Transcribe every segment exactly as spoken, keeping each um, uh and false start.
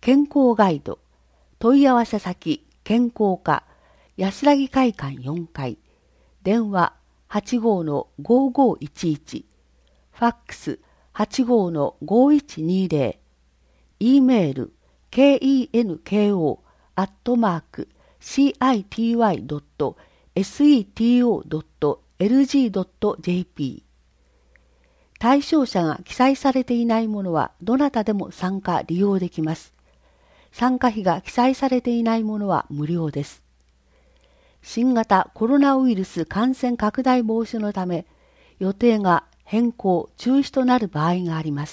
健康ガイド、問い合わせ先、健康課、安らぎ会館よんかい、電話 はちごーのごーごーいちいち、ファックス はちごーのごーいちにーぜろ、E メール ケンコ アットマーク シーアイティーワイ ドット セト ドット エルジー ドット ジェーピー。対象者が記載されていないものはどなたでも参加利用できます。参加費が記載されていないものは無料です。新型コロナウイルス感染拡大防止のため、予定が変更・中止となる場合があります。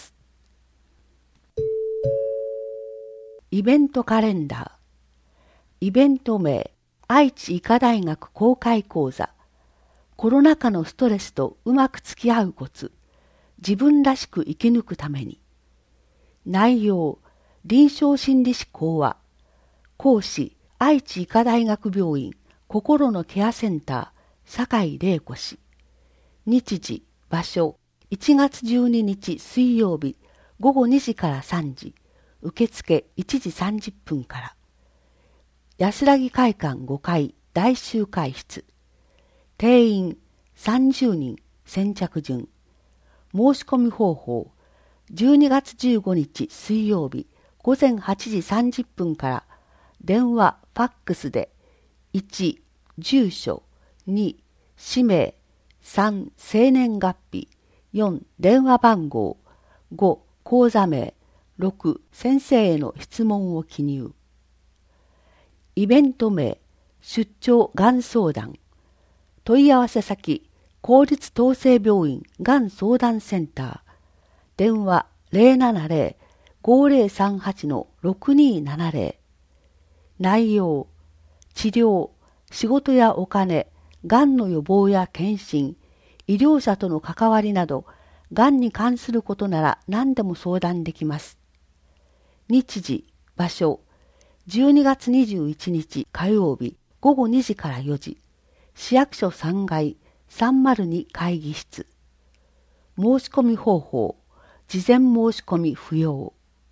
イベントカレンダー。イベント名、愛知医科大学公開講座。コロナ禍のストレスとうまく付き合うコツ。自分らしく生き抜くために。内容、臨床心理士講話。講師、愛知医科大学病院心のケアセンター、酒井玲子氏。日時、場所、いちがつじゅうににち水曜日、ごごにじからさんじ。受付いちじさんじゅっぷんから。安らぎ会館ごかい大集会室。定員さんじゅうにん先着順。申し込み方法、じゅうにがつじゅうごにち水曜日ごぜんはちじさんじゅっぷんから電話、ファックスでいち、住所、に、氏名、さん、生年月日、よん、電話番号、ご、講座名、ろく、先生への質問を記入。イベント名、出張がん相談。問い合わせ先、公立統制病院がん相談センター。電話 ゼロななゼロ ごゼロさんはち ろくにーななゼロ。内容、治療、仕事やお金、がんの予防や検診、医療者との関わりなど、がんに関することなら何でも相談できます。日時、場所、じゅうにがつにじゅういちにち火曜日ごごにじからよじ、市役所さんがいさんまるに会議室。申し込み方法、事前申し込み不要。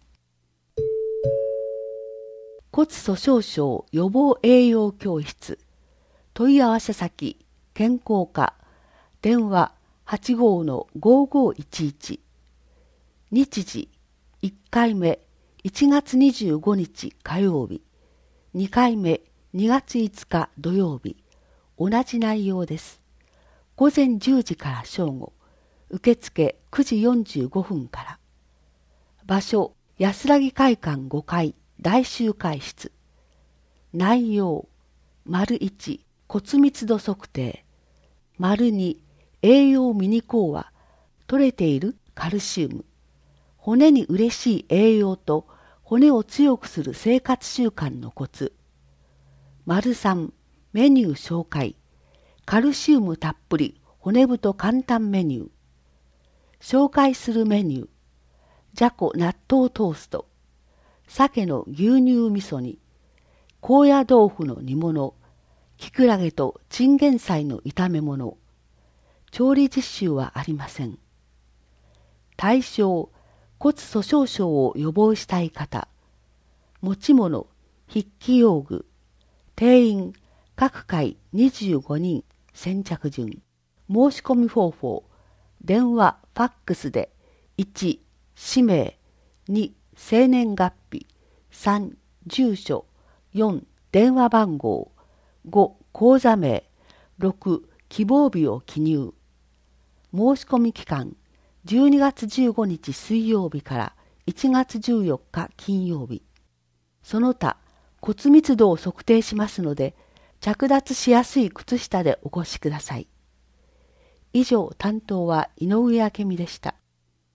骨粗しょう症予防栄養教室。問い合わせ先、健康課、電話 はちごーのごーごーいちいち。日時、いっかいめいちがつにじゅうごにち火曜日、にかいめにがついつか土曜日、同じ内容です。ごぜんじゅうじから正午、受付くじよんじゅうごふんから。場所、安らぎ会館ごかい大集会室。内容、丸いち、骨密度測定。丸に、栄養ミニ講話。取れているカルシウム。骨に嬉しい栄養と骨を強くする生活習慣のコツ。丸さん、メニュー紹介。カルシウムたっぷり骨太簡単メニュー。紹介するメニュー。じゃこ納豆トースト。鮭の牛乳味噌煮。高野豆腐の煮物。きくらげとチンゲン菜の炒め物。調理実習はありません。対象、骨粗しょう症を予防したい方。持ち物、筆記用具。定員、各回にじゅうごにん、先着順。申し込み方法、電話、ファックスで、いち、氏名、に、生年月日、さん、住所、よん、電話番号、ご、口座名、ろく、希望日を記入。申し込み期間、じゅうにがつじゅうごにち水曜日からいちがつじゅうよっか金曜日。その他、骨密度を測定しますので、着脱しやすい靴下でお越しください。以上、担当は井上明美でした。